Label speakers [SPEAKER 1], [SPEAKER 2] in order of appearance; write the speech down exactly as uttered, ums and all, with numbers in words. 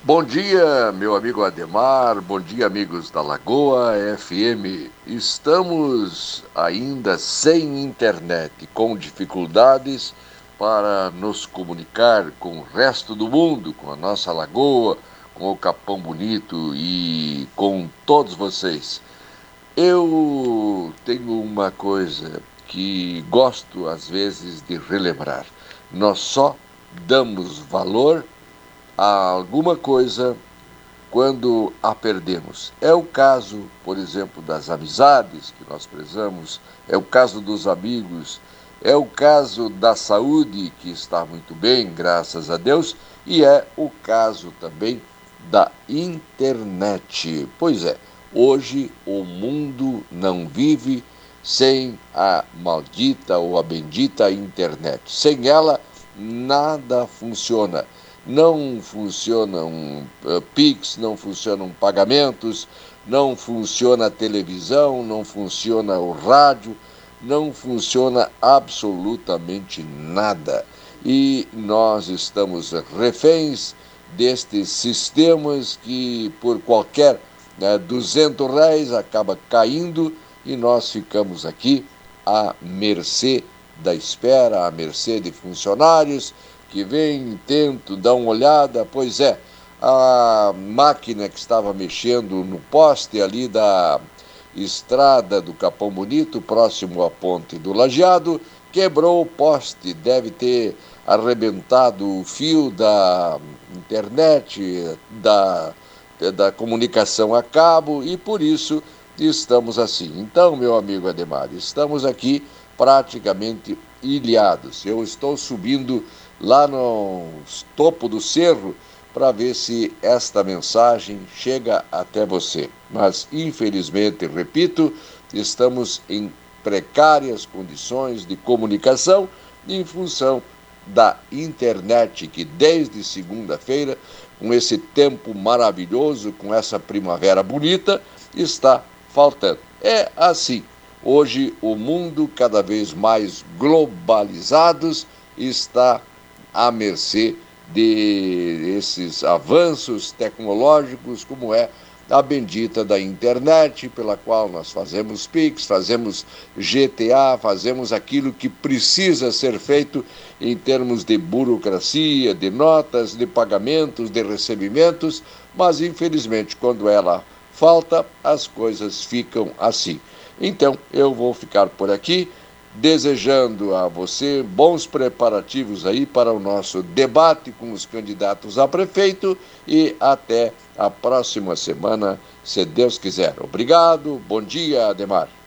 [SPEAKER 1] Bom dia, meu amigo Ademar, bom dia, amigos da Lagoa F M. Estamos ainda sem internet, com dificuldades para nos comunicar com o resto do mundo, com a nossa Lagoa, com o Capão Bonito e com todos vocês. Eu tenho uma coisa que gosto às vezes de relembrar. Nós só damos valor a alguma coisa quando a perdemos. É o caso, por exemplo, das amizades que nós prezamos, é o caso dos amigos, é o caso da saúde, que está muito bem, graças a Deus, e é o caso também da internet. Pois é, hoje o mundo não vive sem a maldita ou a bendita internet. Sem ela, nada funciona. Não funcionam uh, Pix, não funcionam pagamentos, não funciona a televisão, não funciona o rádio, não funciona absolutamente nada. E nós estamos reféns destes sistemas que, por qualquer né, duzentos reais, acaba caindo e nós ficamos aqui à mercê da espera, à mercê de funcionários que vem, tento, dá uma olhada. Pois é, a máquina que estava mexendo no poste ali da estrada do Capão Bonito, próximo à ponte do Lajeado, quebrou o poste, deve ter arrebentado o fio da internet, da, da comunicação a cabo, e por isso estamos assim. Então, meu amigo Ademar, estamos aqui praticamente ilhados. Eu estou subindo lá no topo do cerro para ver se esta mensagem chega até você. Mas, infelizmente, repito, estamos em precárias condições de comunicação em função da internet, que desde segunda-feira, com esse tempo maravilhoso, com essa primavera bonita, está faltando. É assim. Hoje, o mundo, cada vez mais globalizados, está à mercê desses avanços tecnológicos, como é a bendita da internet, pela qual nós fazemos Pix, fazemos G T A, fazemos aquilo que precisa ser feito em termos de burocracia, de notas, de pagamentos, de recebimentos, mas, infelizmente, quando ela falta, as coisas ficam assim. Então, eu vou ficar por aqui, desejando a você bons preparativos aí para o nosso debate com os candidatos a prefeito e até a próxima semana, se Deus quiser. Obrigado, bom dia, Ademar.